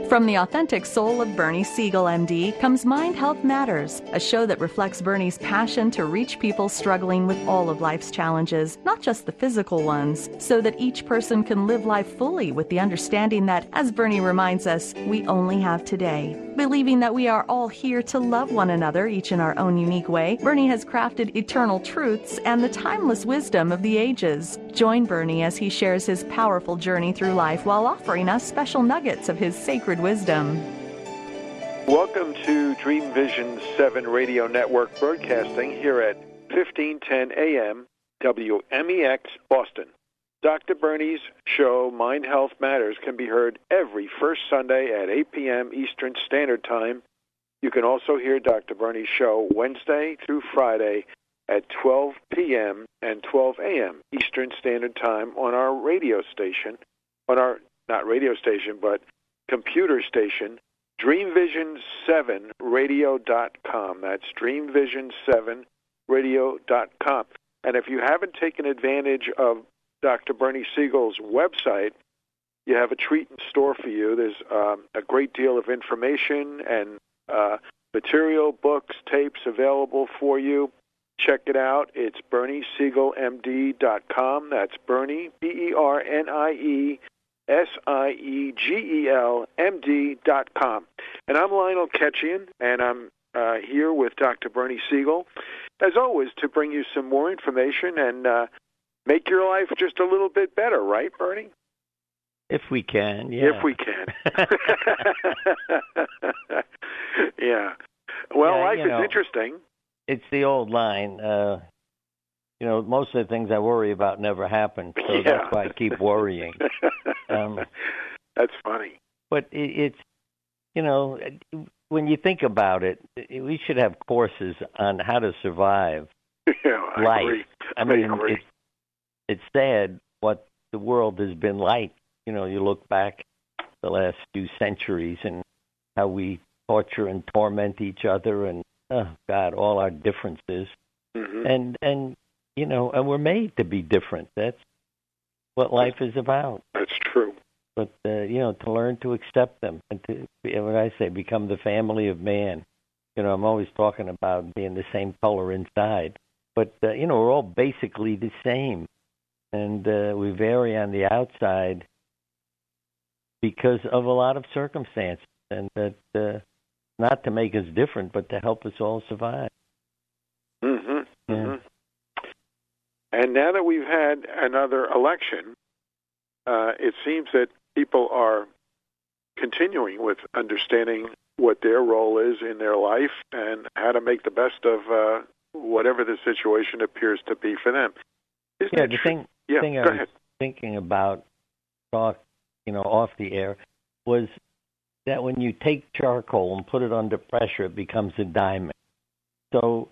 From the authentic soul of Bernie Siegel, MD, comes Mind Health Matters, a show that reflects Bernie's passion to reach people struggling with all of life's challenges, not just the physical ones, so that each person can live life fully with the understanding that, as Bernie reminds us, we only have today. Believing that we are all here to love one another, each in our own unique way, Bernie has crafted eternal truths and the timeless wisdom of the ages. Join Bernie as he shares his powerful journey through life while offering us special nuggets of his sacred wisdom. Welcome to Dream Vision 7 Radio Network, broadcasting here at 1510 AM WMEX Boston. Dr. Bernie's show, Mind Health Matters, can be heard every first Sunday at 8 p.m. Eastern Standard Time. You can also hear Dr. Bernie's show Wednesday through Friday at 12 p.m. and 12 a.m. Eastern Standard Time on our radio station, on our, not radio station, but computer station, DreamVision7Radio.com. That's DreamVision7Radio.com. And if you haven't taken advantage of Dr. Bernie Siegel's website, you have a treat in store for you. There's a great deal of information and material, books, tapes available for you. Check it out. It's BernieSiegelMD.com. That's Bernie, BernieSiegelMD.com. And I'm Lionel Ketchian, and I'm here with Dr. Bernie Siegel, as always, to bring you some more information and make your life just a little bit better, right, Bernie? If we can, yeah. If we can. Yeah. Well, life is interesting. It's the old line. Most of the things I worry about never happen, so that's why I keep worrying. That's funny. But it's, when you think about it, we should have courses on how to survive life. Agree. I mean, it's sad what the world has been like. You look back the last few centuries and how we torture and torment each other and, oh, God, all our differences. Mm-hmm. And we're made to be different. That's what life is about. That's true. But, to learn to accept them and to, what I say, become the family of man. I'm always talking about being the same color inside. But, we're all basically the same. And we vary on the outside because of a lot of circumstances. And that not to make us different, but to help us all survive. Mm-hmm. Yeah. Mm-hmm. And now that we've had another election, it seems that people are continuing with understanding what their role is in their life and how to make the best of whatever the situation appears to be for them. The thing I was thinking about, off the air, was that when you take charcoal and put it under pressure, it becomes a diamond. So,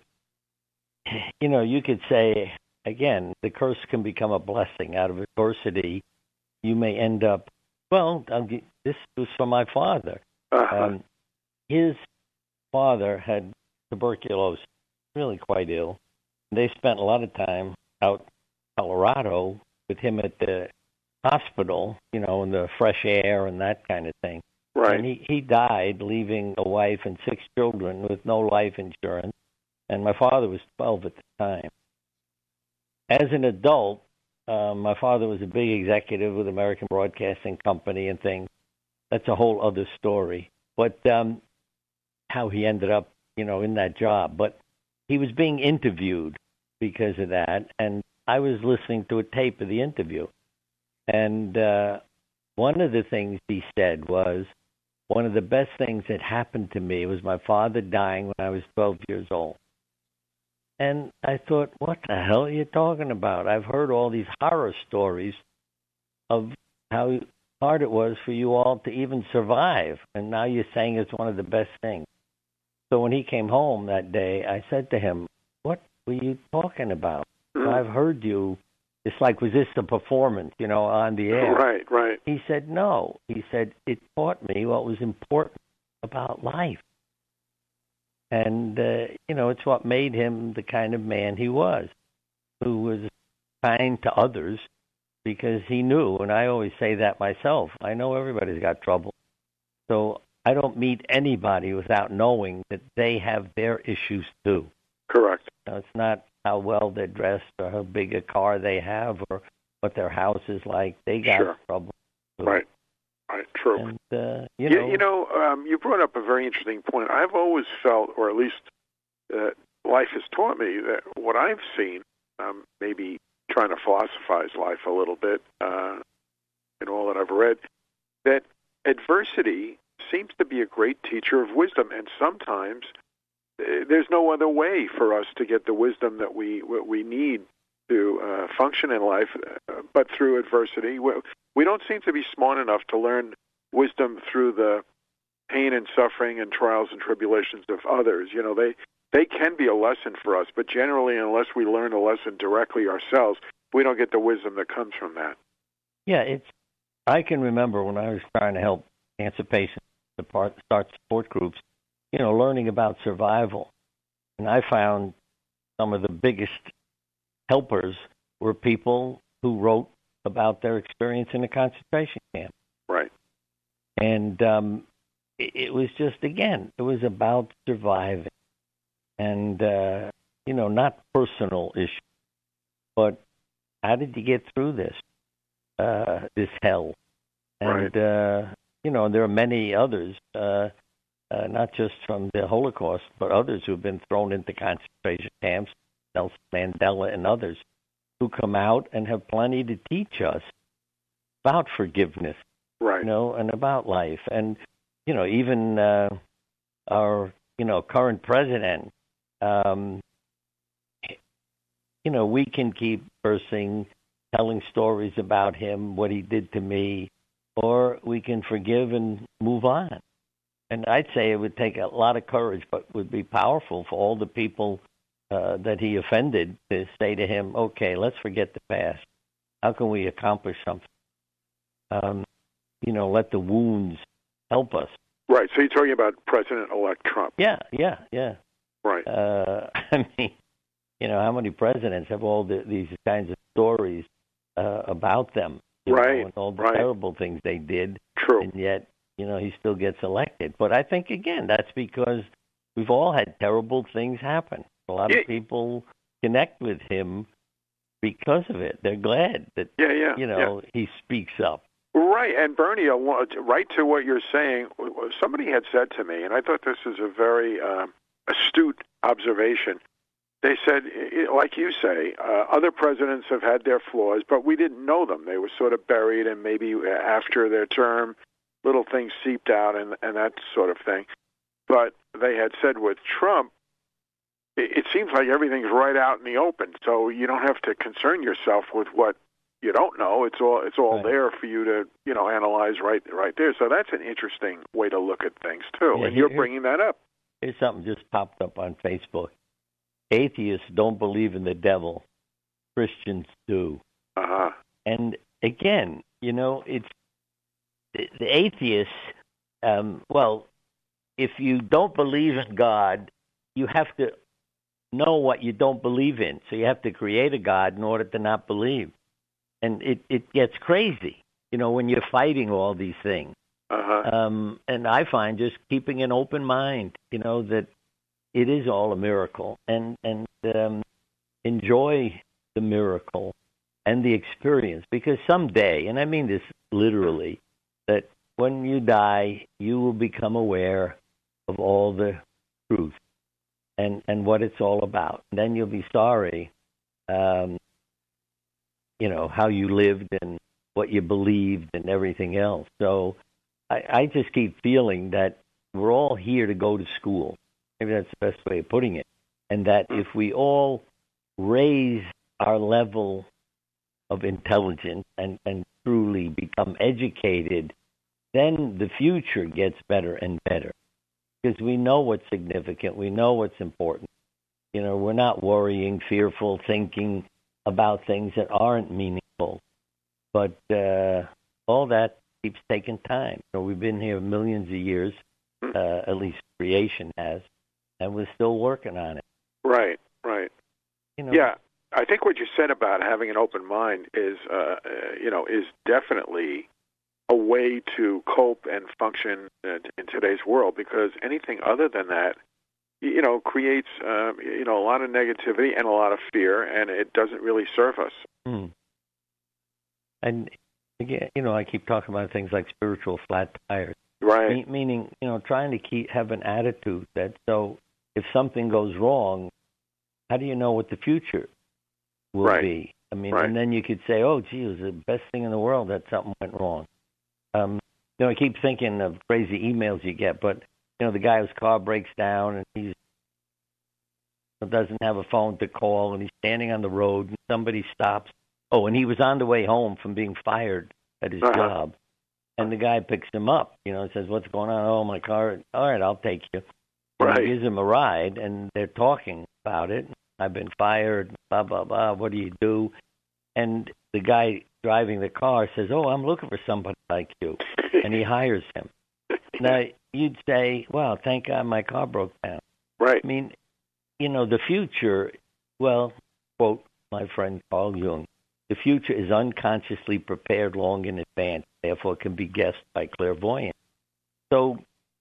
you could say, again, the curse can become a blessing. Out of adversity, you may end up, this was from my father. Uh-huh. His father had tuberculosis, really quite ill. They spent a lot of time out in Colorado with him at the hospital, in the fresh air and that kind of thing. Right. And he died, leaving a wife and 6 children with no life insurance. And my father was 12 at the time. As an adult, my father was a big executive with American Broadcasting Company and things. That's a whole other story. But how he ended up, in that job. But he was being interviewed because of that. And I was listening to a tape of the interview. And one of the things he said was, one of the best things that happened to me was my father dying when I was 12 years old. And I thought, what the hell are you talking about? I've heard all these horror stories of how hard it was for you all to even survive. And now you're saying it's one of the best things. So when he came home that day, I said to him, what were you talking about? I've heard you. It's like, was this a performance, on the air? Right. He said, no. He said, it taught me what was important about life. And, it's what made him the kind of man he was, who was kind to others because he knew, and I always say that myself, I know everybody's got trouble, So I don't meet anybody without knowing that they have their issues too. Correct. It's not how well they're dressed or how big a car they have or what their house is like. They got trouble too. Right. Right. True. And, you brought up a very interesting point. I've always felt, or at least life has taught me, that what I've seen, maybe trying to philosophize life a little bit in all that I've read, that adversity seems to be a great teacher of wisdom, and sometimes there's no other way for us to get the wisdom that we need to function in life but through adversity. We don't seem to be smart enough to learn wisdom through the pain and suffering and trials and tribulations of others. You know, they can be a lesson for us, but generally, unless we learn a lesson directly ourselves, we don't get the wisdom that comes from that. Yeah, I can remember when I was trying to help cancer patients start support groups, learning about survival. And I found some of the biggest helpers were people who wrote about their experience in a concentration camp. Right. And it was just, again, it was about surviving. And, not personal issues, but how did you get through this hell? And, right. There are many others, not just from the Holocaust, but others who have been thrown into concentration camps, Nelson Mandela and others, who come out and have plenty to teach us about forgiveness, right? And about life. And, even our, current president, we can keep cursing, telling stories about him, what he did to me, or we can forgive and move on. And I'd say it would take a lot of courage, but would be powerful for all the people that he offended to say to him, okay, let's forget the past. How can we accomplish something? Let the wounds help us. Right. So you're talking about President-elect Trump. Yeah. Right. How many presidents have all these kinds of stories about them? Right. And all the terrible things they did. True. And yet, he still gets elected. But I think, again, that's because we've all had terrible things happen. A lot of people connect with him because of it. They're glad that, he speaks up. Right. And Bernie, right to what you're saying, somebody had said to me, and I thought this is a very astute observation. They said, like you say, other presidents have had their flaws, but we didn't know them. They were sort of buried, and maybe after their term, little things seeped out and that sort of thing. But they had said with Trump, it seems like everything's right out in the open, so you don't have to concern yourself with what you don't know. It's all right there for you to analyze right there. So that's an interesting way to look at things too. Yeah, and you're bringing that up. Here's something just popped up on Facebook. Atheists don't believe in the devil. Christians do. Uh-huh. And again, it's the atheists. If you don't believe in God, you have to know what you don't believe in. So you have to create a God in order to not believe. And it gets crazy, when you're fighting all these things. Uh-huh. And I find just keeping an open mind, that it is all a miracle, and enjoy the miracle and the experience, because someday, and I mean this literally, that when you die, you will become aware of all the truth and what it's all about. And then you'll be sorry, how you lived and what you believed and everything else. So I just keep feeling that we're all here to go to school. Maybe that's the best way of putting it. And that if we all raise our level of intelligence and truly become educated, then the future gets better and better. Because we know what's significant. We know what's important. We're not worrying, fearful, thinking about things that aren't meaningful. But all that keeps taking time. We've been here millions of years, at least creation has, and we're still working on it. Right. Yeah, I think what you said about having an open mind is definitely a way to cope and function in today's world, because anything other than that, creates, a lot of negativity and a lot of fear, and it doesn't really serve us. Mm. And, again, I keep talking about things like spiritual flat tires. Right. Meaning, trying to have an attitude that, so if something goes wrong, how do you know what the future will be? I mean, and then you could say, oh, gee, it was the best thing in the world that something went wrong. I keep thinking of crazy emails you get, but, the guy whose car breaks down and he doesn't have a phone to call, and he's standing on the road and somebody stops. Oh, and he was on the way home from being fired at his job. And the guy picks him up, and says, what's going on? Oh, my car. All right, I'll take you. And he gives him a ride, and they're talking about it. I've been fired, blah, blah, blah. What do you do? And the guy driving the car says, oh, I'm looking for somebody like you. And he hires him. Now, you'd say, well, thank God my car broke down. Right. I mean, the future, well, quote my friend Carl Jung, the future is unconsciously prepared long in advance, therefore can be guessed by clairvoyance. So,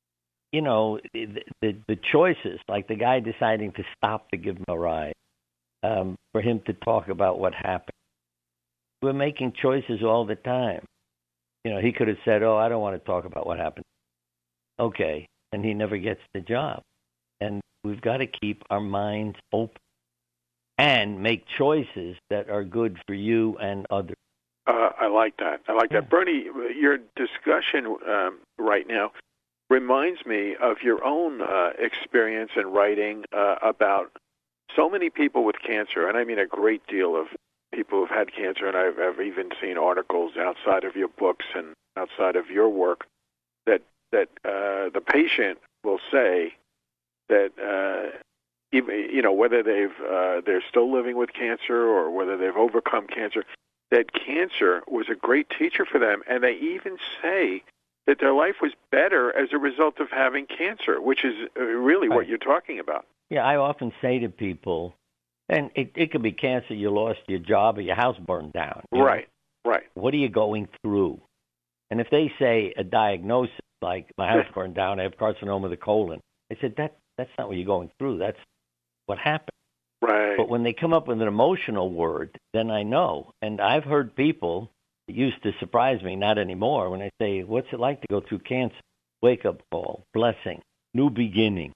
the choices, like the guy deciding to stop to give him a ride, for him to talk about what happened. We're making choices all the time. He could have said, oh, I don't want to talk about what happened. Okay, and he never gets the job. And we've got to keep our minds open and make choices that are good for you and others. I like that. Bernie, your discussion right now reminds me of your own experience in writing about so many people with cancer, and I mean a great deal of people who've had cancer, and I've even seen articles outside of your books and outside of your work that the patient will say that even whether they're still living with cancer or whether they've overcome cancer, that cancer was a great teacher for them, and they even say that their life was better as a result of having cancer, which is really what you're talking about. Yeah, I often say to people, and it could be cancer, you lost your job or your house burned down. Right. What are you going through? And if they say a diagnosis like my house burned down, I have carcinoma of the colon, I said, that's not what you're going through. That's what happened. Right. But when they come up with an emotional word, then I know. And I've heard people, it used to surprise me, not anymore, when I say, what's it like to go through cancer? Wake-up call, blessing, new beginning.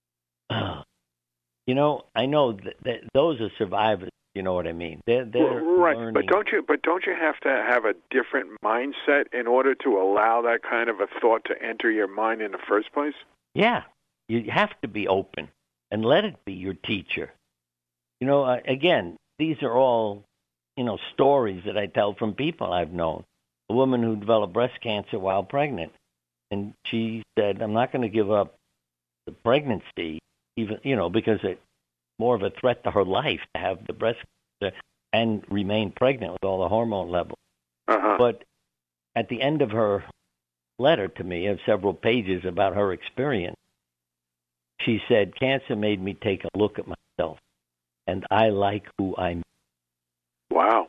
I know that those are survivors. You know what I mean? They're right. learning. But don't you have to have a different mindset in order to allow that kind of a thought to enter your mind in the first place? Yeah, you have to be open and let it be your teacher. Again, these are all, stories that I tell from people I've known. A woman who developed breast cancer while pregnant, and she said, I'm not going to give up the pregnancy, even, because it's more of a threat to her life to have the breast cancer and remain pregnant with all the hormone levels. But at the end of her letter to me, of several pages about her experience, she said, cancer made me take a look at myself, and I like who I'm. Wow.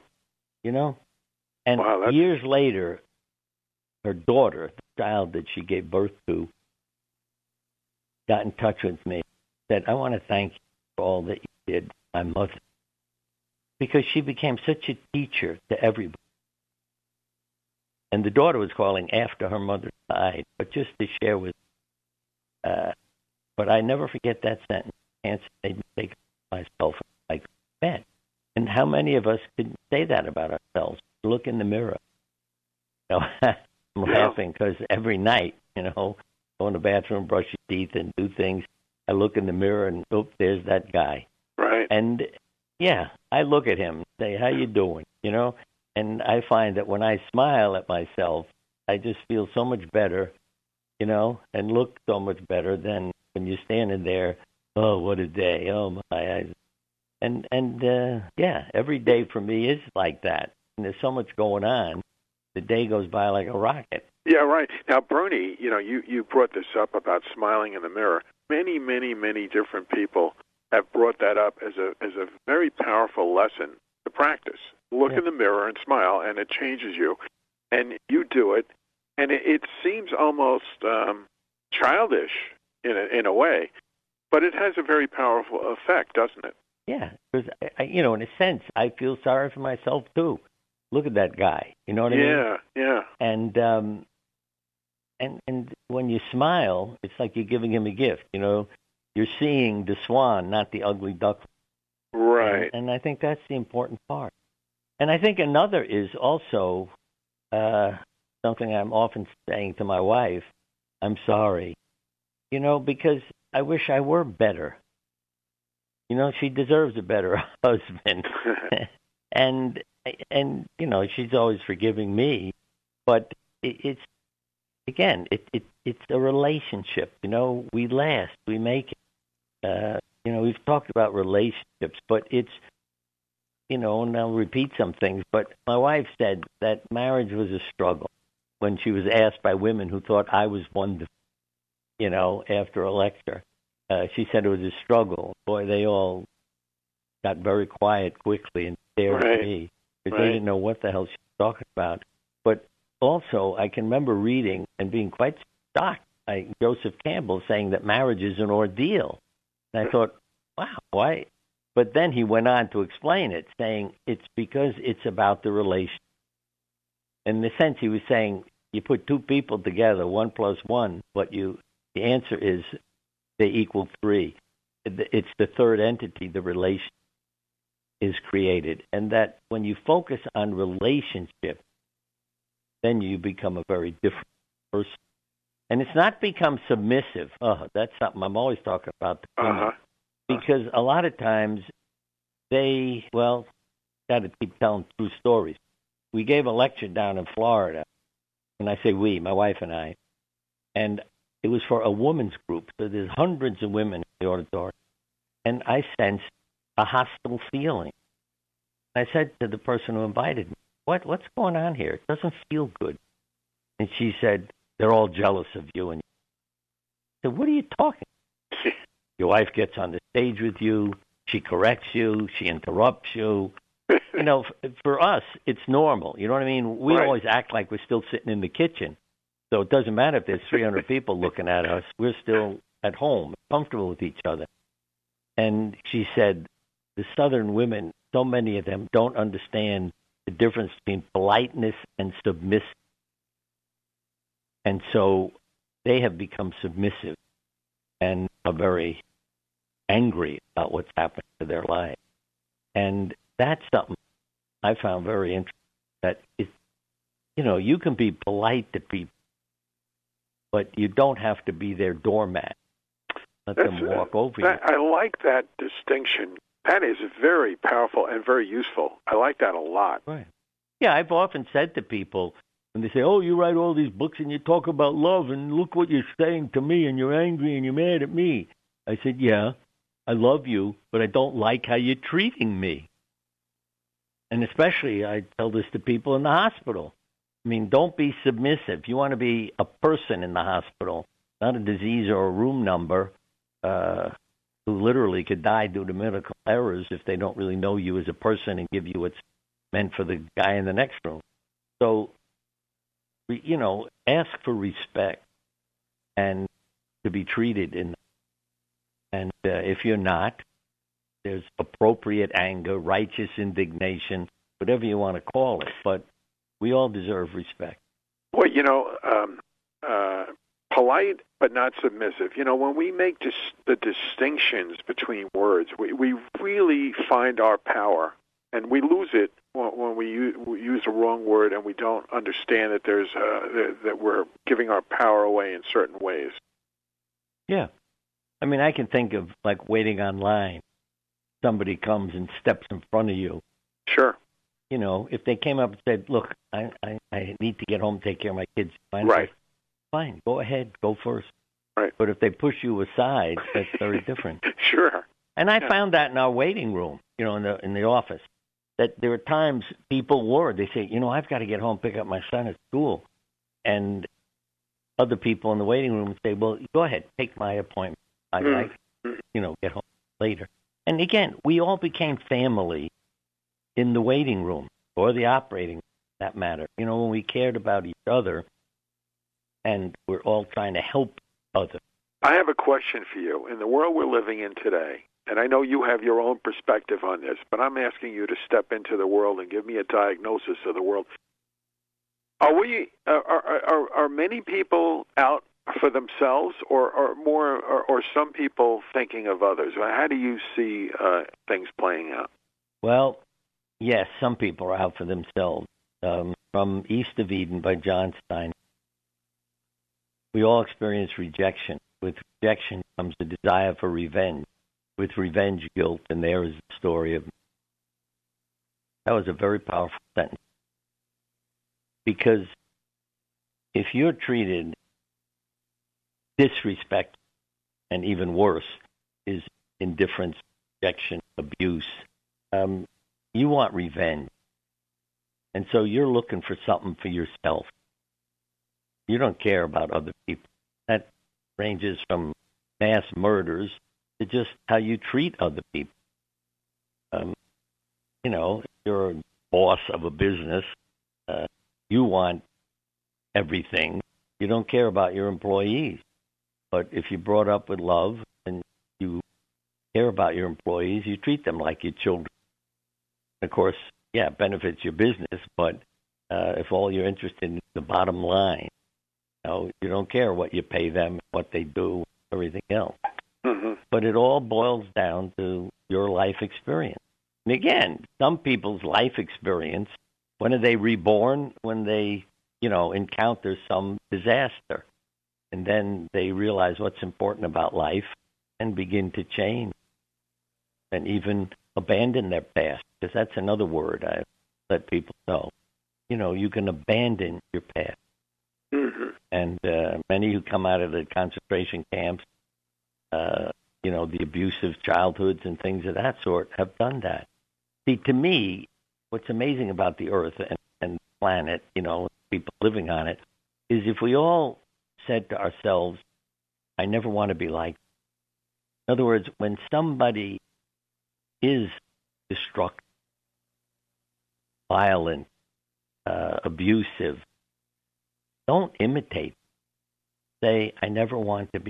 And years later, her daughter, the child that she gave birth to, got in touch with me, said, I want to thank you for all that you did, my mother, because she became such a teacher to everybody. And the daughter was calling after her mother died, but just to share with but I never forget that sentence. Cancer made me take myself like that. And how many of us could say that about ourselves? Look in the mirror. I'm laughing because every night, go in the bathroom, brush your teeth, and do things. I look in the mirror and, there's that guy. Right. And, I look at him and say, how you doing? And I find that when I smile at myself, I just feel so much better, and look so much better than when you're standing there, oh, what a day, oh, my eyes. And every day for me is like that. And there's so much going on. The day goes by like a rocket. Yeah, right. Now, Bernie, you brought this up about smiling in the mirror. Many, many, many different people have brought that up as a very powerful lesson to practice. Look in the mirror and smile, and it changes you. And you do it, And it seems almost childish in a way, but it has a very powerful effect, doesn't it? Yeah, because in a sense, I feel sorry for myself too. Look at that guy. You know what I mean? Yeah, yeah. And when you smile, it's like you're giving him a gift. You're seeing the swan, not the ugly duckling. Right. And I think that's the important part. And I think another is also something I'm often saying to my wife. I'm sorry, because I wish I were better. She deserves a better husband. and she's always forgiving me. But it's a relationship. We last, we make it. We've talked about relationships, but it's, and I'll repeat some things, but my wife said that marriage was a struggle when she was asked by women who thought I was wonderful, after a lecture. She said it was a struggle. Boy, they all got very quiet quickly and stared at me because they didn't know what the hell she was talking about. But also, I can remember reading and being quite shocked by Joseph Campbell saying that marriage is an ordeal. And I thought, wow, why? But then he went on to explain it, saying it's because it's about the relation. In the sense, he was saying you put two people together, 1 + 1, but the answer is they equal 3. It's the third entity, the relation, is created. And that when you focus on relationship, then you become a very different person. And it's not become submissive. Oh, that's something I'm always talking about. Because a lot of times got to keep telling true stories. We gave a lecture down in Florida, and I say we, my wife and I, and it was for a women's group. So there's hundreds of women in the auditorium. And I sensed a hostile feeling. I said to the person who invited me, what's going on here? It doesn't feel good. And she said, they're all jealous of you. And I said, what are you talking about? Your wife gets on the stage with you. She corrects you. She interrupts you. For us, it's normal. You know what I mean? We always act like we're still sitting in the kitchen. So it doesn't matter if there's 300 people looking at us. We're still at home, comfortable with each other. And she said, the Southern women, so many of them don't understand the difference between politeness and submissive. And so they have become submissive and are very angry about what's happened to their life. And that's something I found very interesting, that you can be polite to people, but you don't have to be their doormat. Let them walk over you. I like that distinction. That is very powerful and very useful. I like that a lot. Right. Yeah, I've often said to people, when they say, oh, you write all these books and you talk about love and look what you're saying to me and you're angry and you're mad at me. I said, yeah, I love you, but I don't like how you're treating me. And especially I tell this to people in the hospital. I mean, don't be submissive. You want to be a person in the hospital, not a disease or a room number who literally could die due to medical errors if they don't really know you as a person and give you what's meant for the guy in the next room. So, ask for respect and to be treated in. And if you're not, there's appropriate anger, righteous indignation, whatever you want to call it. But we all deserve respect. Well, polite but not submissive. When we make the distinctions between words, we really find our power, and we lose it when we use the wrong word and we don't understand that that we're giving our power away in certain ways. Yeah. I mean, I can think of like waiting online. Somebody comes and steps in front of you. Sure. If they came up and said, look, I need to get home, take care of my kids. Fine, go ahead, go first. Right. But if they push you aside, that's very different. Sure. And I found that in our waiting room, in the office, that there were times people they say, I've got to get home, pick up my son at school. And other people in the waiting room would say, well, go ahead, take my appointment. I'd like, get home later. And again, we all became family in the waiting room or the operating room, for that matter. When we cared about each other, and we're all trying to help others. I have a question for you. In the world we're living in today, and I know you have your own perspective on this, but I'm asking you to step into the world and give me a diagnosis of the world. Are many people out for themselves, or some people thinking of others? How do you see things playing out? Well, yes, some people are out for themselves. From East of Eden by John Stein, we all experience rejection. With rejection comes the desire for revenge. With revenge, guilt, and there is the story of me. That was a very powerful sentence. Because if you're treated disrespect, and even worse, is indifference, rejection, abuse, you want revenge. And so you're looking for something for yourself. You don't care about other people. That ranges from mass murders to just how you treat other people. If you're a boss of a business, you want everything. You don't care about your employees. But if you're brought up with love and you care about your employees, you treat them like your children. Of course, yeah, it benefits your business, but if all you're interested in is the bottom line, you don't care what you pay them, what they do, everything else. Mm-hmm. But it all boils down to your life experience. And again, some people's life experience, when are they reborn? When they, encounter some disaster. And then they realize what's important about life and begin to change and even abandon their past, because that's another word I let people know. You can abandon your past. Mm-hmm. And many who come out of the concentration camps, the abusive childhoods and things of that sort have done that. See, to me, what's amazing about the earth and the planet, people living on it, is if we all said to ourselves, I never want to be like that. In other words, when somebody is destructive, violent, abusive, don't imitate. Say, I never want to be.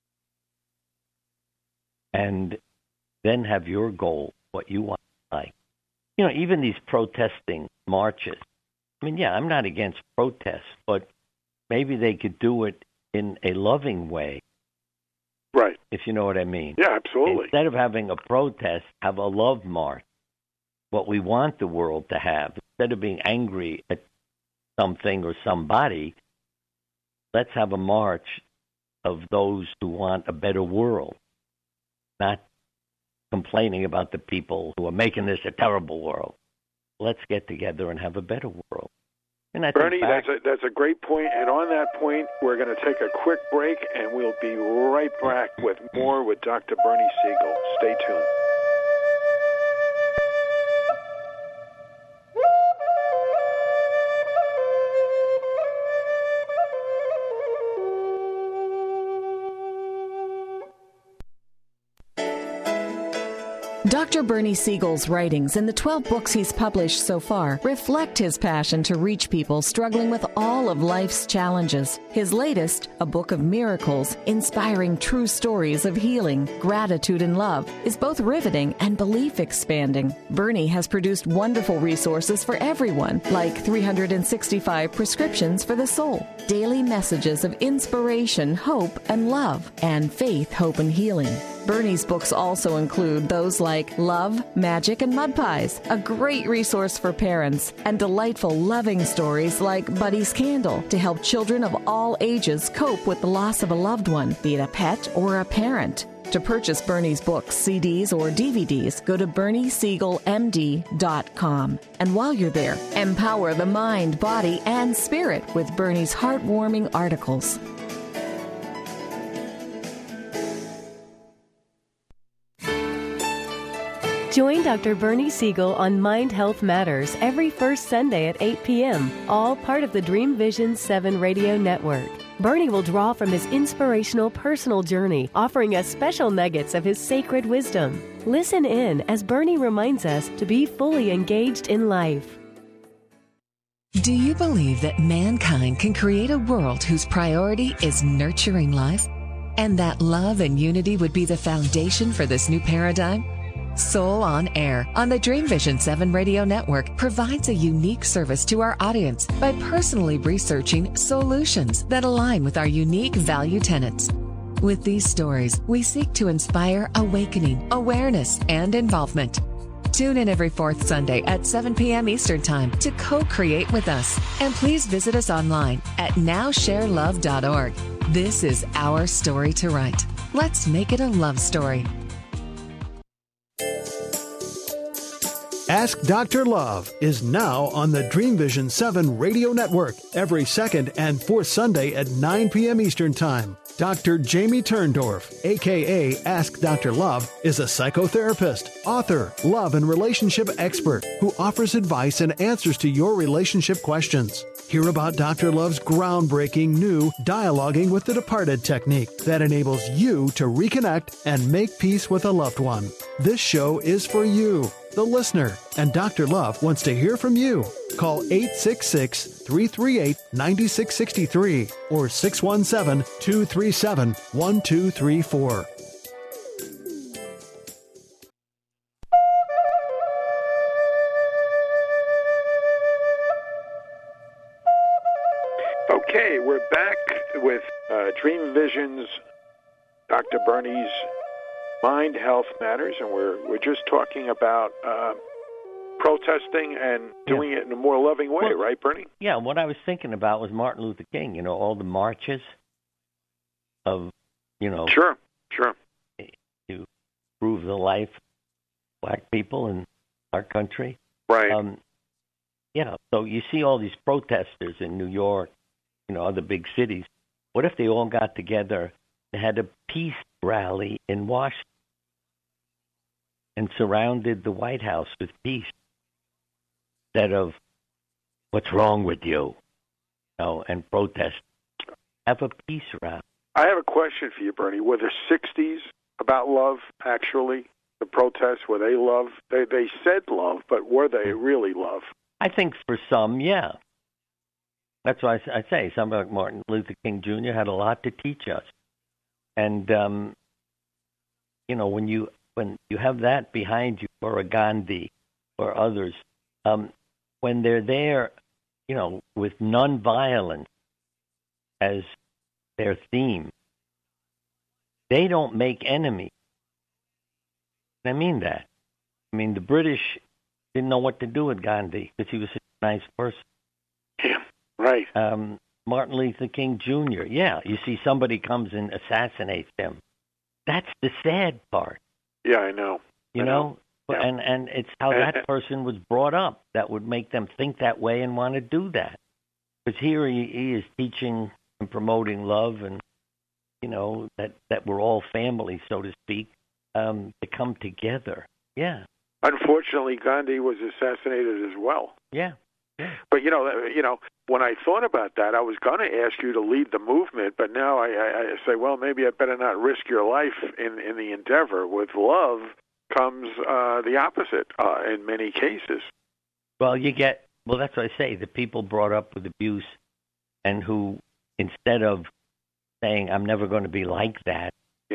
And then have your goal, what you want to like. Even these protesting marches. I'm not against protests, but maybe they could do it in a loving way. Right. If you know what I mean. Yeah, absolutely. Instead of having a protest, have a love march. What we want the world to have. Instead of being angry at something or somebody, let's have a march of those who want a better world, not complaining about the people who are making this a terrible world. Let's get together and have a better world. And I Bernie, think that's a great point. And on that point, we're going to take a quick break, and we'll be right back with more with Dr. Bernie Siegel. Stay tuned. Dr. Bernie Siegel's writings and the 12 books he's published so far reflect his passion to reach people struggling with all of life's challenges. His latest, A Book of Miracles, inspiring true stories of healing, gratitude, and love, is both riveting and belief-expanding. Bernie has produced wonderful resources for everyone, like 365 prescriptions for the soul, daily messages of inspiration, hope, and love, and faith, hope, and healing. Bernie's books also include those like Love, Magic, and Mud Pies, a great resource for parents, and delightful loving stories like Buddy's Candle to help children of all ages cope with the loss of a loved one, be it a pet or a parent. To purchase Bernie's books, CDs, or DVDs, go to BernieSiegelMD.com. And while you're there, empower the mind, body, and spirit with Bernie's heartwarming articles. Join Dr. Bernie Siegel on Mind Health Matters every first Sunday at 8 p.m., all part of the Dream Vision 7 radio network. Bernie will draw from his inspirational personal journey, offering us special nuggets of his sacred wisdom. Listen in as Bernie reminds us to be fully engaged in life. Do you believe that mankind can create a world whose priority is nurturing life? And that love and unity would be the foundation for this new paradigm? Soul on Air on the Dream Vision 7 radio network provides a unique service to our audience by personally researching solutions that align with our unique value tenets. With these stories, we seek to inspire awakening, awareness, and involvement. Tune in every fourth Sunday at 7 p.m. Eastern Time to co-create with us. And please visit us online at nowsharelove.org. This is our story to write. Let's make it a love story. Ask Dr. Love is now on the Dream Vision 7 radio network every second and fourth Sunday at 9 p.m. Eastern Time. Dr. Jamie Turndorf, a.k.a. Ask Dr. Love, is a psychotherapist, author, love and relationship expert who offers advice and answers to your relationship questions. Hear about Dr. Love's groundbreaking new Dialoguing with the Departed technique that enables you to reconnect and make peace with a loved one. This show is for you, the listener, and Dr. Love wants to hear from you. Call 866-338-9663 or 617-237-1234. Okay, we're back with Dream Vision's Dr. Bernie's Mind Health Matters, and we're just talking about protesting and doing it in a more loving way, right, Bernie? Yeah, what I was thinking about was Martin Luther King, all the marches of, Sure. to improve the life of black people in our country. Right. So you see all these protesters in New York, other big cities. What if they all got together and had a peace rally in Washington and surrounded the White House with peace instead of what's wrong with you, and protest? Have a peace rally. I have a question for you, Bernie. Were the 60s about love, actually? The protests, were they love? They said love, but were they really love? I think for some, yeah. That's why I say somebody like Martin Luther King Jr. had a lot to teach us. And, when you have that behind you, or a Gandhi or others, when they're there, with nonviolence as their theme, they don't make enemies. I mean that. The British didn't know what to do with Gandhi because he was such a nice person. Yeah, right. Martin Luther King Jr., you see somebody comes and assassinates him. That's the sad part. Yeah, I know. You know? Yeah. And it's how that person was brought up that would make them think that way and want to do that. Because here he is teaching and promoting love and, that we're all family, so to speak, to come together. Yeah. Unfortunately, Gandhi was assassinated as well. Yeah. But, when I thought about that, I was going to ask you to lead the movement, but now I say, well, maybe I better not risk your life in the endeavor. With love comes the opposite in many cases. Well, that's what I say, the people brought up with abuse and who, instead of saying, I'm never going to be like that,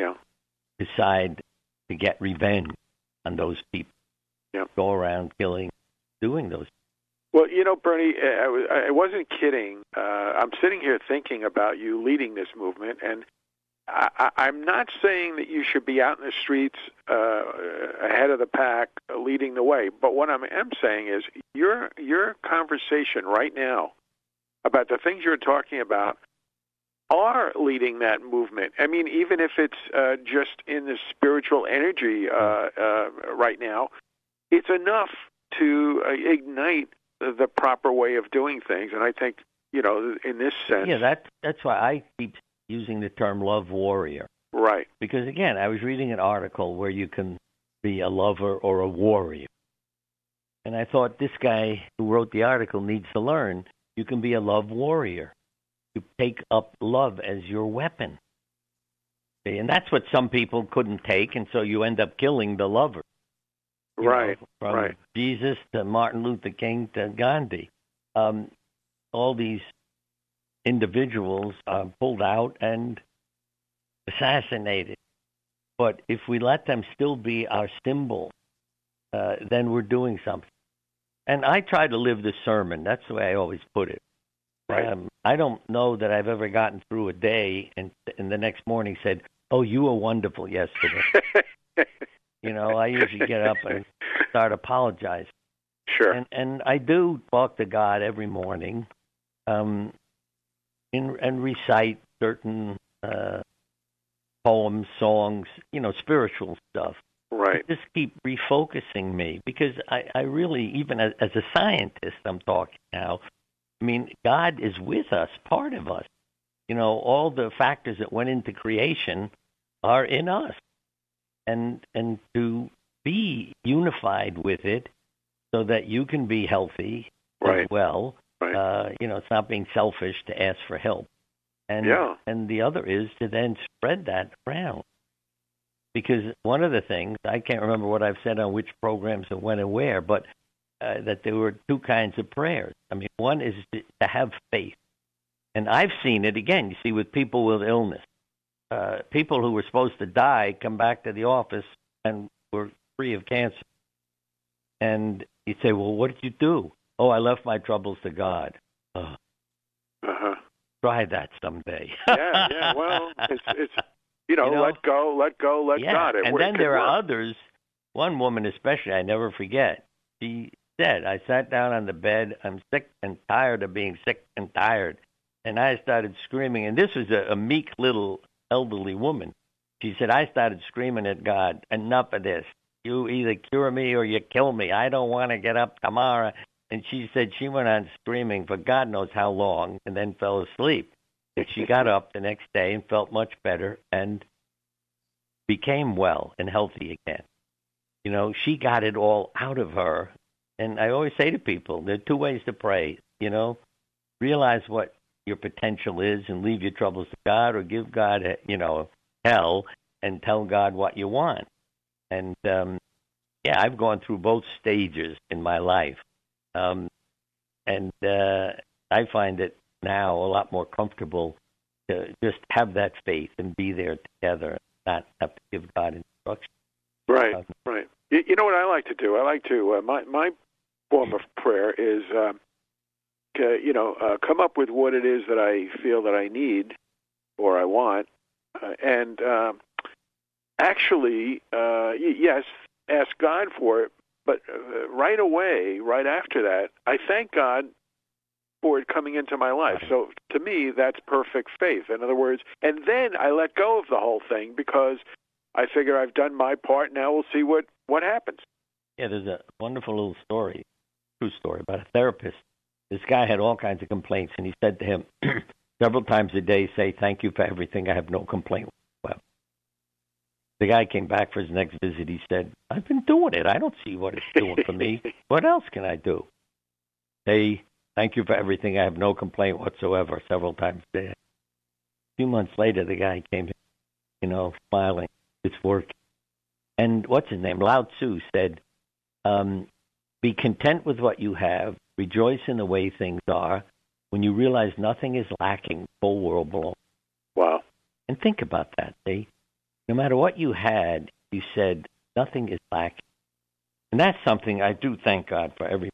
decide to get revenge on those people. Yeah. Go around killing, doing those. Well, Bernie, I wasn't kidding. I'm sitting here thinking about you leading this movement, and I'm not saying that you should be out in the streets ahead of the pack, leading the way. But what I am saying is your conversation right now about the things you're talking about are leading that movement. Even if it's just in the spiritual energy right now, it's enough to ignite the proper way of doing things. And I think, in this sense... Yeah, that's why I keep using the term love warrior. Right. Because, again, I was reading an article where you can be a lover or a warrior. And I thought this guy who wrote the article needs to learn you can be a love warrior. You take up love as your weapon. See? And that's what some people couldn't take, and so you end up killing the lover. Right, from Jesus to Martin Luther King to Gandhi. all these individuals are pulled out and assassinated. But if we let them still be our symbol, then we're doing something. And I try to live the sermon. That's the way I always put it. Right. I don't know that I've ever gotten through a day and the next morning said, "Oh, you were wonderful yesterday." I usually get up and start apologizing. Sure. And I do talk to God every morning, and recite certain poems, songs, spiritual stuff. Right. Just keep refocusing me, because I really, even as a scientist, I'm talking now, I mean, God is with us, part of us. All the factors that went into creation are in us. And to be unified with it so that you can be healthy as well. Right. It's not being selfish to ask for help. And the other is to then spread that around. Because one of the things, I can't remember what I've said on which programs and when and where, but that there were two kinds of prayers. I mean, one is to have faith. And I've seen it, again, you see, with people with illness. People who were supposed to die come back to the office and were free of cancer. And you say, well, what did you do? Oh, I left my troubles to God. Try that someday. Yeah. Well, it's let go, let God. And then there are others. One woman especially, I never forget. She said, I sat down on the bed. I'm sick and tired of being sick and tired. And I started screaming. And this was a meek little elderly woman. She said, I started screaming at God, enough of this. You either cure me or you kill me. I don't want to get up tomorrow. And she said she went on screaming for God knows how long and then fell asleep. But she got up the next day and felt much better and became well and healthy again. She got it all out of her. And I always say to people, there are two ways to pray. Realize what your potential is and leave your troubles to God, or give God, hell and tell God what you want. And, I've gone through both stages in my life. I find it now a lot more comfortable to just have that faith and be there together, not have to give God instructions. Right, right. You know what I like to do? I like to, my form of prayer is, come up with what it is that I feel that I need or I want, and actually, yes, ask God for it, but right away, right after that, I thank God for it coming into my life. So to me, that's perfect faith. In other words, and then I let go of the whole thing because I figure I've done my part. Now we'll see what happens. Yeah, there's a wonderful little story, true story, about a therapist. This guy had all kinds of complaints, and he said to him several times a day, say, thank you for everything. I have no complaint whatsoever. The guy came back for his next visit. He said, I've been doing it. I don't see what it's doing for me. What else can I do? Say, thank you for everything. I have no complaint whatsoever, several times a day. A few months later, the guy came in, smiling. It's working. And what's his name? Lao Tzu said, be content with what you have. Rejoice in the way things are. When you realize nothing is lacking, the whole world belongs. Wow. And think about that, see? No matter what you had, you said, nothing is lacking. And that's something I do thank God for everything.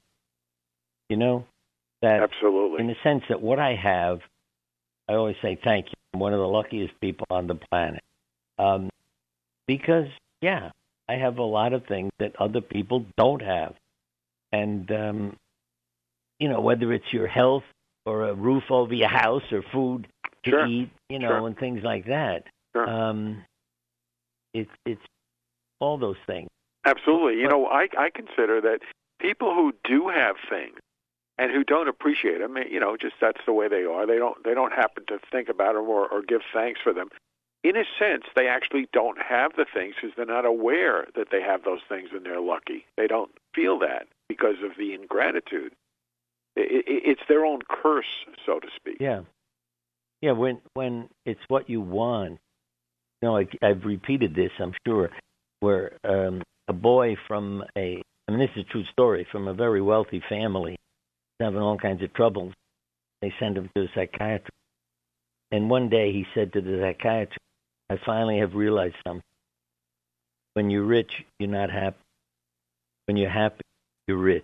That absolutely. In the sense that what I have, I always say thank you. I'm one of the luckiest people on the planet. Because, I have a lot of things that other people don't have. And, whether it's your health or a roof over your house or food to eat, and things like that. Sure. It's all those things. Absolutely. I consider that people who do have things and who don't appreciate them, just that's the way they are. They don't happen to think about them or give thanks for them. In a sense, they actually don't have the things because they're not aware that they have those things and they're lucky. They don't feel that because of the ingratitude. It's their own curse, so to speak. Yeah. Yeah, when it's what you want. I've repeated this, I'm sure, where a boy from this is a true story, from a very wealthy family, having all kinds of troubles. They sent him to a psychiatrist. And one day he said to the psychiatrist, I finally have realized something. When you're rich, you're not happy. When you're happy, you're rich.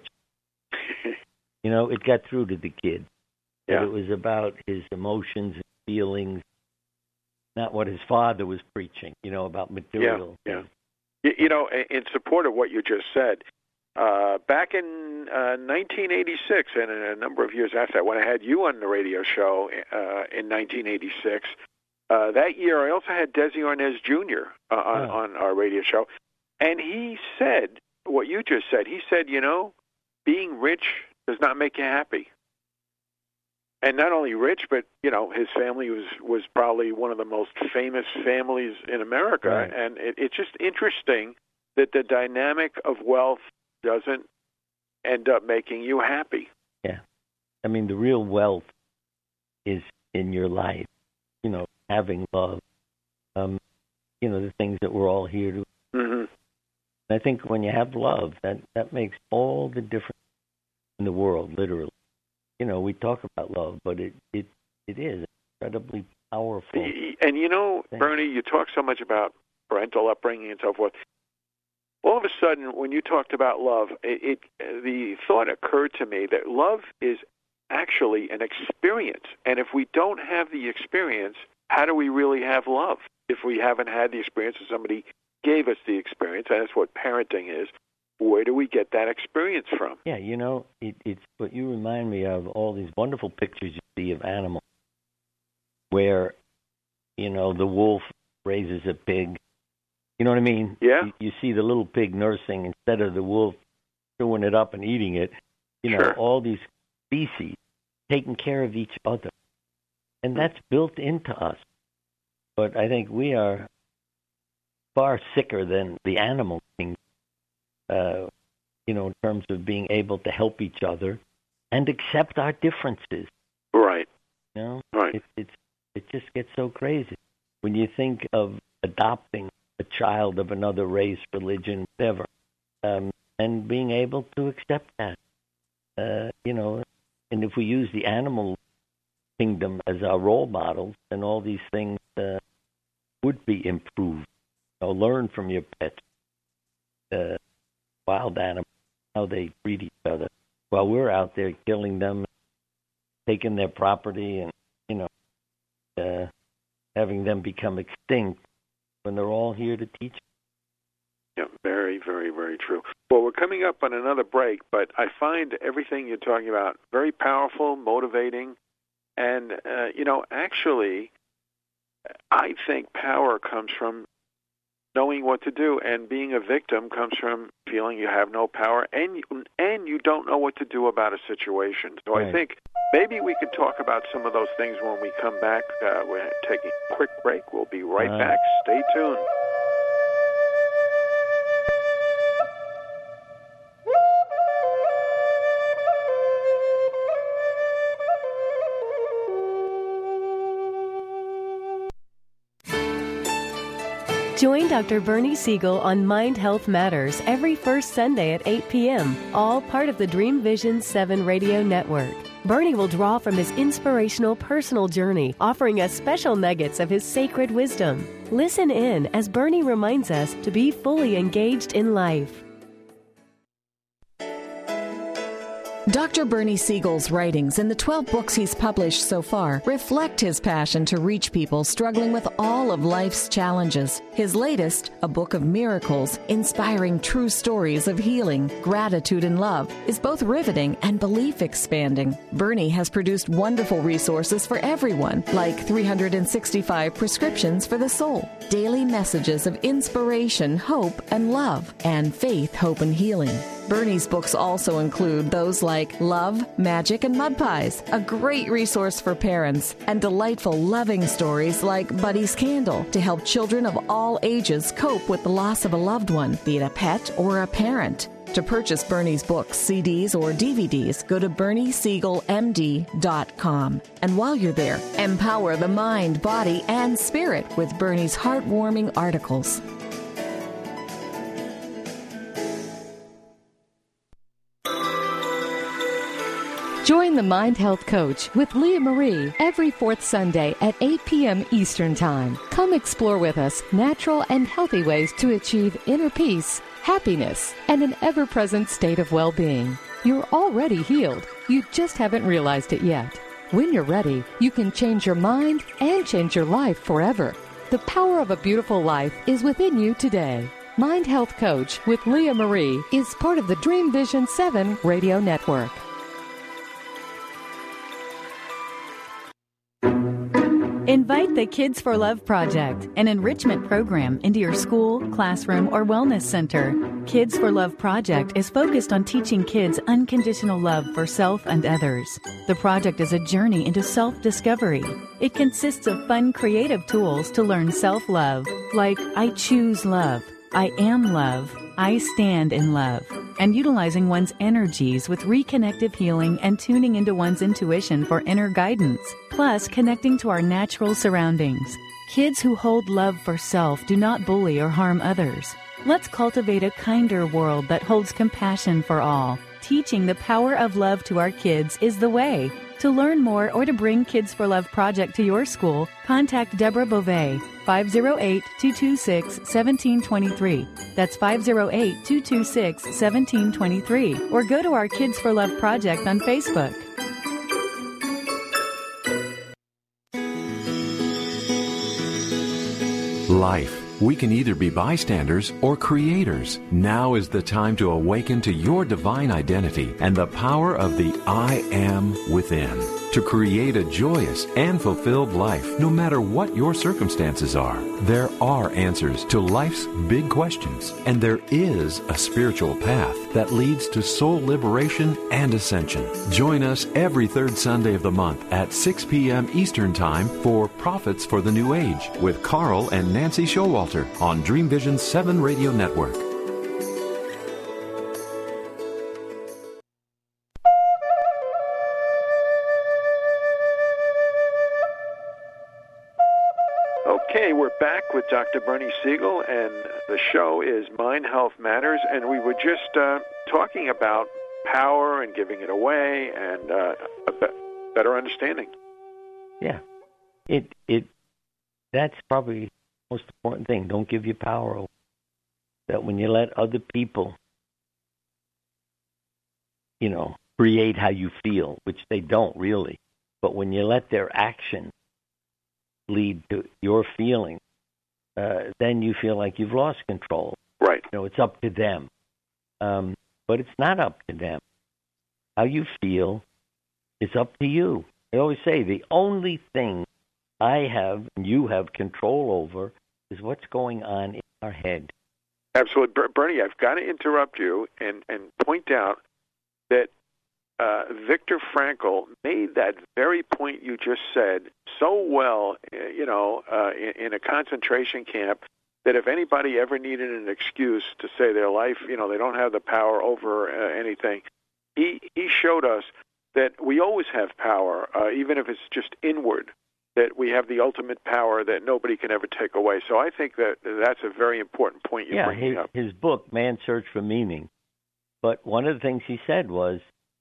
It got through to the kid. Yeah. It was about his emotions and feelings, not what his father was preaching, about material. Yeah. In support of what you just said, back in 1986, and a number of years after that, when I had you on the radio show in 1986, that year I also had Desi Arnaz Jr. On our radio show, and he said what you just said. He said, being rich does not make you happy. And not only rich, but, his family was probably one of the most famous families in America. Right. And it's just interesting that the dynamic of wealth doesn't end up making you happy. Yeah. I mean, the real wealth is in your life, having love, the things that we're all here to. Mm-hmm. I think when you have love, that makes all the difference in the world, literally. We talk about love, but it is incredibly powerful. And Bernie, you talk so much about parental upbringing and so forth. All of a sudden, when you talked about love, the thought occurred to me that love is actually an experience. And if we don't have the experience, how do we really have love? If we haven't had the experience, or somebody gave us the experience, and that's what parenting is, where do we get that experience from? Yeah, it's what you remind me of, all these wonderful pictures you see of animals where, the wolf raises a pig. You know what I mean? Yeah. You see the little pig nursing instead of the wolf chewing it up and eating it. Sure. All these species taking care of each other. And that's built into us. But I think we are far sicker than the animal kingdom, in terms of being able to help each other and accept our differences. Right. Right. It just gets so crazy when you think of adopting a child of another race, religion, whatever, and being able to accept that. And if we use the animal kingdom as our role models, then all these things would be improved. Learn from your pets, wild animals, how they treat each other, while we're out there killing them, taking their property, and having them become extinct when they're all here to teach. Yeah, very, very, very true. Well, we're coming up on another break, but I find everything you're talking about very powerful, motivating, and, actually, I think power comes from knowing what to do, and being a victim comes from feeling you have no power, and you don't know what to do about a situation. So right. I think maybe we could talk about some of those things when we come back. We're taking a quick break. We'll be right back. Stay tuned. Join Dr. Bernie Siegel on Mind Health Matters every first Sunday at 8 p.m., all part of the Dream Vision 7 radio network. Bernie will draw from his inspirational personal journey, offering us special nuggets of his sacred wisdom. Listen in as Bernie reminds us to be fully engaged in life. Dr. Bernie Siegel's writings and the 12 books he's published so far reflect his passion to reach people struggling with all of life's challenges. His latest, A Book of Miracles, inspiring true stories of healing, gratitude, and love, is both riveting and belief-expanding. Bernie has produced wonderful resources for everyone, like 365 prescriptions for the soul, daily messages of inspiration, hope, and love, and faith, hope, and healing. Bernie's books also include those like Love, Magic, and Mud Pies, a great resource for parents, and delightful loving stories like Buddy's Candle to help children of all ages cope with the loss of a loved one, be it a pet or a parent. To purchase Bernie's books, CDs, or DVDs, go to BernieSiegelMD.com. And while you're there, empower the mind, body, and spirit with Bernie's heartwarming articles. Join the Mind Health Coach with Leah Marie every fourth Sunday at 8 p.m. Eastern Time. Come explore with us natural and healthy ways to achieve inner peace, happiness, and an ever-present state of well-being. You're already healed. You just haven't realized it yet. When you're ready, you can change your mind and change your life forever. The power of a beautiful life is within you today. Mind Health Coach with Leah Marie is part of the Dream Vision 7 radio network. Invite the Kids for Love Project, an enrichment program, into your school, classroom, or wellness center. Kids for Love Project is focused on teaching kids unconditional love for self and others. The project is a journey into self-discovery. It consists of fun, creative tools to learn self-love, like I choose love, I am love, I stand in love, and utilizing one's energies with reconnective healing and tuning into one's intuition for inner guidance, plus connecting to our natural surroundings. Kids who hold love for self do not bully or harm others. Let's cultivate a kinder world that holds compassion for all. Teaching the power of love to our kids is the way. To learn more or to bring Kids for Love Project to your school, contact Deborah Beauvais, 508-226-1723. That's 508-226-1723. Or go to our Kids for Love Project on Facebook. Life. We can either be bystanders or creators. Now is the time to awaken to your divine identity and the power of the I Am within, to create a joyous and fulfilled life no matter what your circumstances are. There are answers to life's big questions, and there is a spiritual path that leads to soul liberation and ascension. Join us every third Sunday of the month at 6 p.m. Eastern Time for Prophets for the New Age with Carl and Nancy Showalter on Dream Vision 7 Radio Network. Okay, we're back with Dr. Bernie Siegel, and the show is Mind Health Matters, and we were just talking about power and giving it away and a better understanding. Yeah, that's probably the most important thing. Don't give your power away. That when you let other people, create how you feel, which they don't really, but when you let their action lead to your feeling, then you feel like you've lost control. Right. It's up to them. But it's not up to them. How you feel is up to you. I always say the only thing I have and you have control over is what's going on in our head. Absolutely. Bernie, I've got to interrupt you and point out that Viktor Frankl made that very point you just said so well, in a concentration camp, that if anybody ever needed an excuse to say their life, they don't have the power over anything, he showed us that we always have power, even if it's just inward, that we have the ultimate power that nobody can ever take away. So I think that's a very important point you're bringing up. His book, Man's Search for Meaning. But one of the things he said was,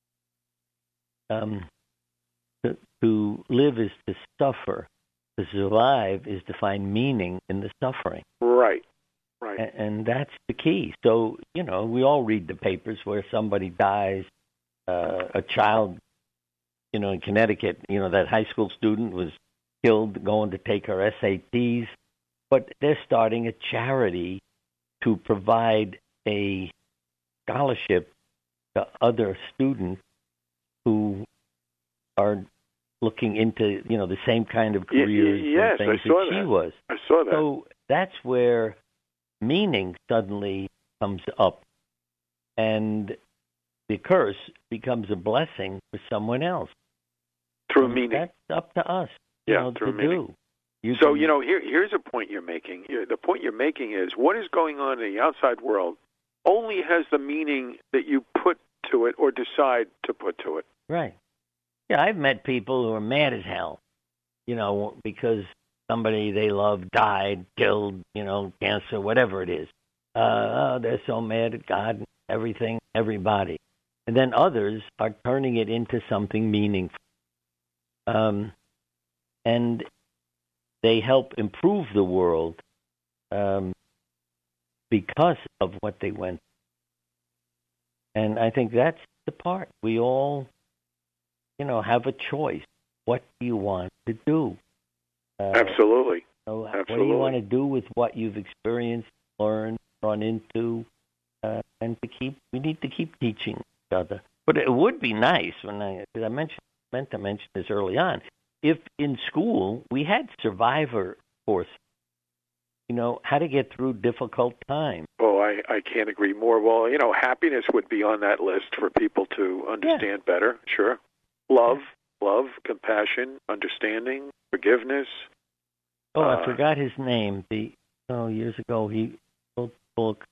to live is to suffer. To survive is to find meaning in the suffering. Right. And that's the key. So, we all read the papers where somebody dies, a child, in Connecticut, that high school student was killed going to take her SATs. But they're starting a charity to provide a scholarship to other students who are looking into, the same kind of careers yes, and things I saw that she that. was. I saw that. So that's where meaning suddenly comes up, and the curse becomes a blessing for someone else. Through meaning. That's up to us, through to meaning. do. Here's a point you're making. The point you're making is what is going on in the outside world only has the meaning that you put to it or decide to put to it. Right. Yeah, I've met people who are mad as hell, because somebody they love died, killed, cancer, whatever it is. They're so mad at God, everything, everybody. And then others are turning it into something meaningful. And they help improve the world because of what they went through. And I think that's the part. We all, have a choice. What do you want to do? Absolutely. Absolutely. What do you want to do with what you've experienced, learned, run into? And we need to keep teaching each other. But it would be nice meant to mention this early on, if in school we had survivor courses, how to get through difficult times. Oh, I can't agree more. Well, happiness would be on that list for people to understand better. Sure. Love, compassion, understanding, forgiveness. Oh, I forgot his name. Years ago he wrote a book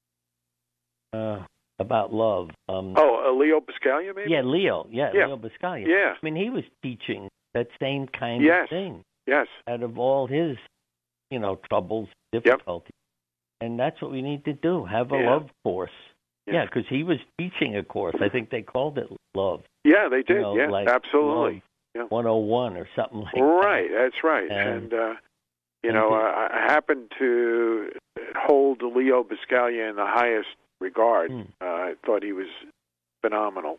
about love. Leo Buscaglia, maybe? Yeah, Leo. Yeah, Leo Buscaglia. Yeah. I mean, he was teaching that same kind of thing. Yes. Out of all his, troubles, difficulties. Yep. And that's what we need to do, have a love course. Yeah, because he was teaching a course. I think they called it Love. Yeah, they did. Like absolutely. Love 101 or something like that. Right, that's right. And I happen to hold Leo Buscaglia in the highest regard. I thought he was phenomenal.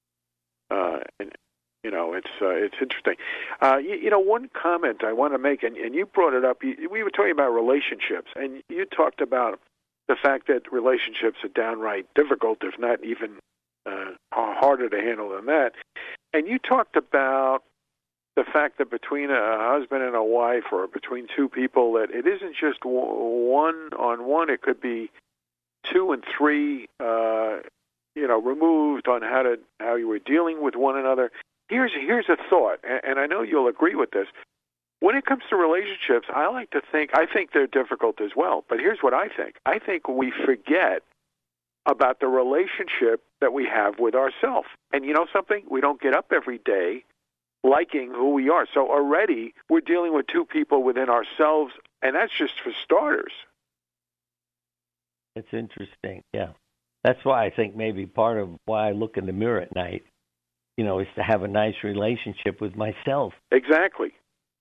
It's interesting. One comment I want to make, and you brought it up, we were talking about relationships, and you talked about the fact that relationships are downright difficult, if not even harder to handle than that. And you talked about the fact that between a husband and a wife, or between two people, that it isn't just one-on-one, it could be two and three, removed on how you were dealing with one another. Here's a thought, and I know you'll agree with this. When it comes to relationships, I think they're difficult as well, but here's what I think. I think we forget about the relationship that we have with ourselves. And you know something? We don't get up every day liking who we are. So already we're dealing with two people within ourselves, and that's just for starters. It's interesting, yeah. That's why I think maybe part of why I look in the mirror at night, is to have a nice relationship with myself. Exactly.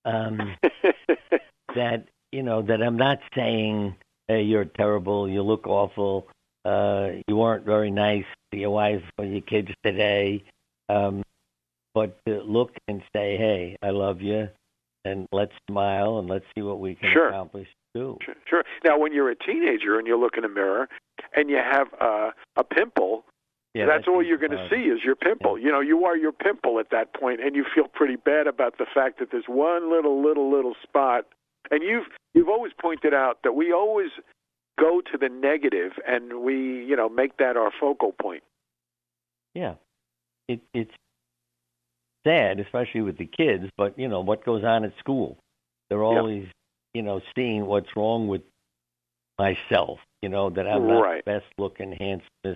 That I'm not saying, hey, you're terrible, you look awful, you weren't very nice to your wife or your kids today, but to look and say, hey, I love you, and let's smile and let's see what we can accomplish too. Sure. Now, when you're a teenager and you look in a mirror and you have a pimple, that's all you're going to see is your pimple. Yeah. You are your pimple at that point, and you feel pretty bad about the fact that there's one little spot. And you've always pointed out that we always go to the negative, and we make that our focal point. Yeah, it's sad, especially with the kids. But what goes on at school, they're always seeing what's wrong with myself. That I'm not the best looking, handsomest.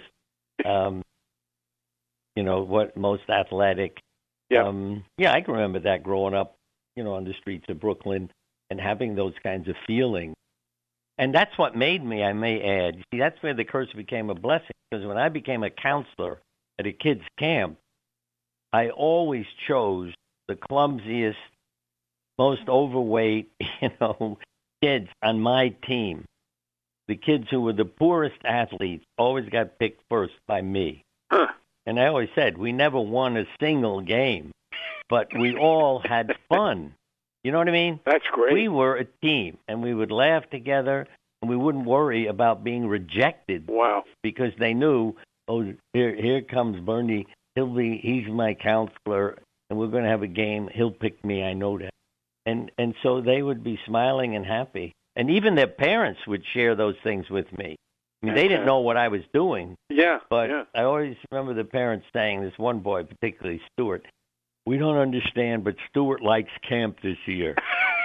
What most athletic. Yeah. I can remember that growing up, on the streets of Brooklyn and having those kinds of feelings. And that's what made me, I may add. See, that's where the curse became a blessing. Because when I became a counselor at a kids' camp, I always chose the clumsiest, most overweight, kids on my team. The kids who were the poorest athletes always got picked first by me. Huh. And I always said, we never won a single game, but we all had fun. You know what I mean? That's great. We were a team, and we would laugh together, and we wouldn't worry about being rejected. Wow. Because they knew, here comes Bernie. He's my counselor, and we're going to have a game. He'll pick me. I know that. And so they would be smiling and happy. And even their parents would share those things with me. I mean, they didn't know what I was doing. Yeah. But I always remember the parents saying, this one boy, particularly Stuart, we don't understand, but Stuart likes camp this year.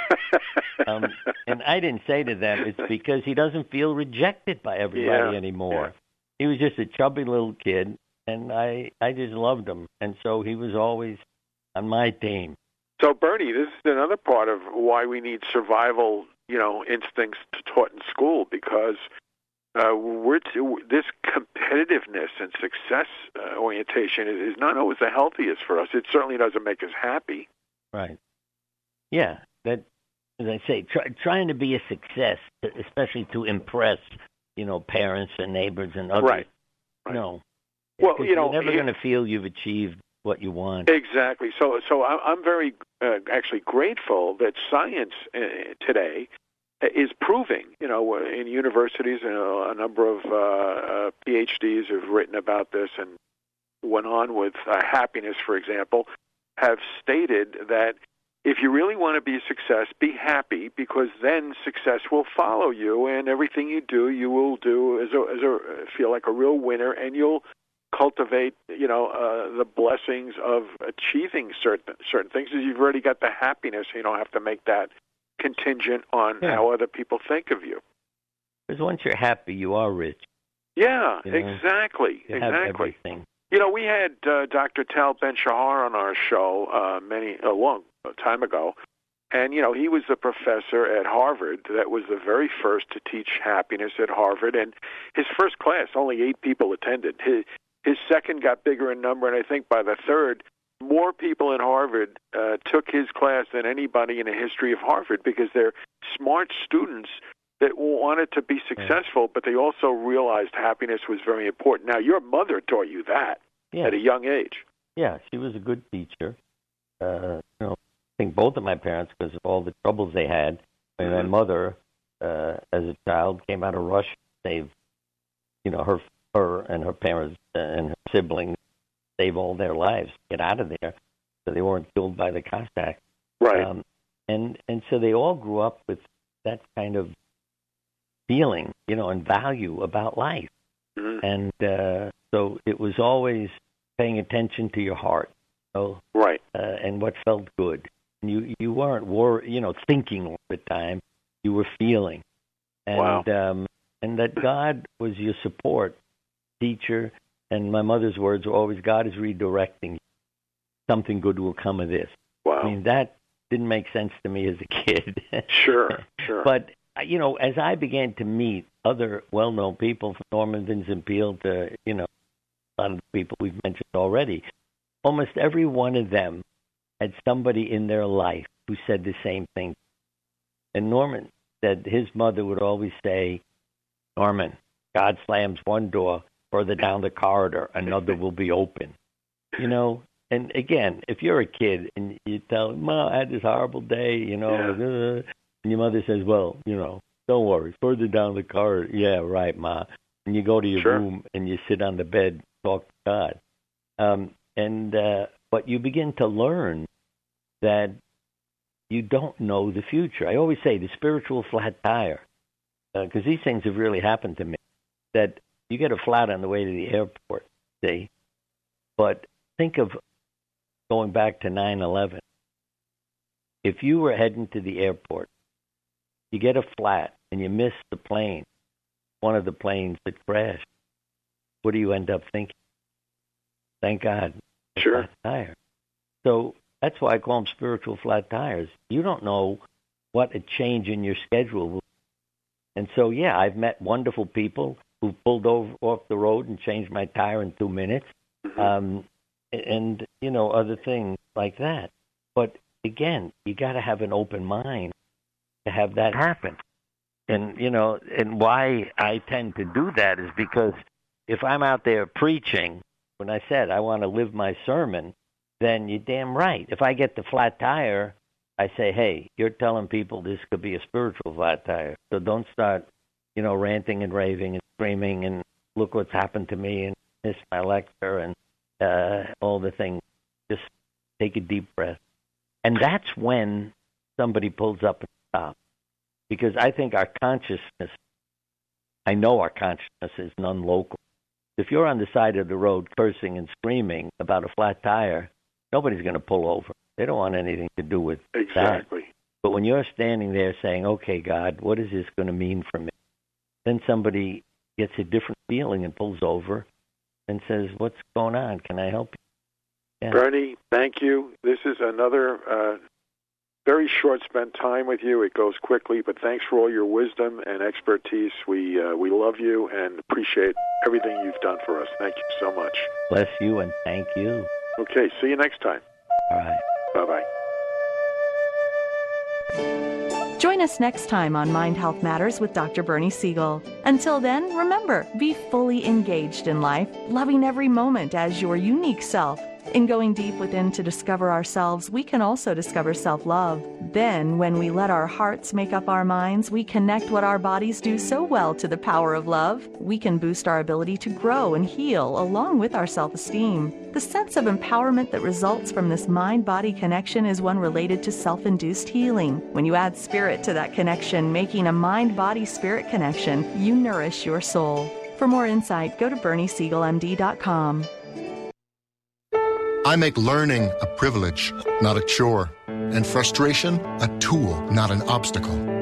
And I didn't say to them, it's because he doesn't feel rejected by everybody anymore. Yeah. He was just a chubby little kid, and I just loved him. And so he was always on my team. So, Bernie, this is another part of why we need survival, instincts taught in school, because this competitiveness and success orientation is not always the healthiest for us. It certainly doesn't make us happy. Right. Yeah. That, as I say, trying to be a success, especially to impress, parents and neighbors and others. Right. No. Well, you're never going to feel you've achieved what you want. Exactly. So I'm very actually grateful that science today is proving, in universities, a number of PhDs have written about this and went on with happiness, for example, have stated that if you really want to be a success, be happy, because then success will follow you, and everything you do, you will do as feel like a real winner, and you'll cultivate, the blessings of achieving certain things. As you've already got the happiness, you don't have to make that contingent on how other people think of you. Because once you're happy, you are rich. Yeah, exactly. You have everything. We had Dr. Tal Ben-Shahar on our show a long time ago, and he was the professor at Harvard that was the very first to teach happiness at Harvard, and his first class, only 8 people attended. His second got bigger in number, and I think by the third, more people in Harvard took his class than anybody in the history of Harvard, because they're smart students that wanted to be successful, but they also realized happiness was very important. Now, your mother taught you that at a young age. Yeah, she was a good teacher. I think both of my parents, because of all the troubles they had. My mother, as a child, came out of Russia to save, her and her parents and her siblings, save all their lives, get out of there, so they weren't killed by the Cossacks. Right. And so they all grew up with that kind of feeling, and value about life. Mm-hmm. And so it was always paying attention to your heart, right, and what felt good. You weren't thinking all the time. You were feeling, and and that God was your support, teacher. And my mother's words were always, "God is redirecting you. Something good will come of this." Wow. I mean, that didn't make sense to me as a kid. Sure. But as I began to meet other well-known people, from Norman Vincent Peale to a lot of the people we've mentioned already, almost every one of them had somebody in their life who said the same thing. And Norman said his mother would always say, "Norman, God slams one door, further down the corridor, another will be open." And again, if you're a kid and you tell, "Ma, I had this horrible day," and your mother says, "Well, don't worry, further down the corridor." "Yeah, right, Ma." And you go to your room and you sit on the bed, talk to God. But you begin to learn that you don't know the future. I always say the spiritual flat tire, because these things have really happened to me, that you get a flat on the way to the airport, see? But think of going back to 9/11. If you were heading to the airport, you get a flat and you miss the plane, one of the planes that crashed, what do you end up thinking? Thank God. Sure. Flat tire. So that's why I call them spiritual flat tires. You don't know what a change in your schedule will be. And so, I've met wonderful people who pulled off the road and changed my tire in 2 minutes, and other things like that. But again, you got to have an open mind to have that happen. And and why I tend to do that is because if I'm out there preaching, when I said I want to live my sermon, then you're damn right. If I get the flat tire, I say, "Hey, you're telling people this could be a spiritual flat tire, so don't start, ranting and raving and screaming and look what's happened to me and miss my lecture and all the things." Just take a deep breath. And that's when somebody pulls up and stops. Because I think our consciousness is non-local. If you're on the side of the road cursing and screaming about a flat tire, nobody's going to pull over. They don't want anything to do with that. But when you're standing there saying, "Okay, God, what is this going to mean for me?" Then somebody gets a different feeling and pulls over and says, "What's going on? Can I help you?" Yeah. Bernie, thank you. This is another very short spent time with you. It goes quickly, but thanks for all your wisdom and expertise. We love you and appreciate everything you've done for us. Thank you so much. Bless you and thank you. Okay, see you next time. All right. Bye-bye. Join us next time on Mind Health Matters with Dr. Bernie Siegel. Until then, remember, be fully engaged in life, loving every moment as your unique self. In going deep within to discover ourselves, we can also discover self-love. Then, when we let our hearts make up our minds, we connect what our bodies do so well to the power of love. We can boost our ability to grow and heal along with our self-esteem. The sense of empowerment that results from this mind-body connection is one related to self-induced healing. When you add spirit to that connection, making a mind-body-spirit connection, you nourish your soul. For more insight, go to BernieSiegelMD.com. I make learning a privilege, not a chore, and frustration a tool, not an obstacle.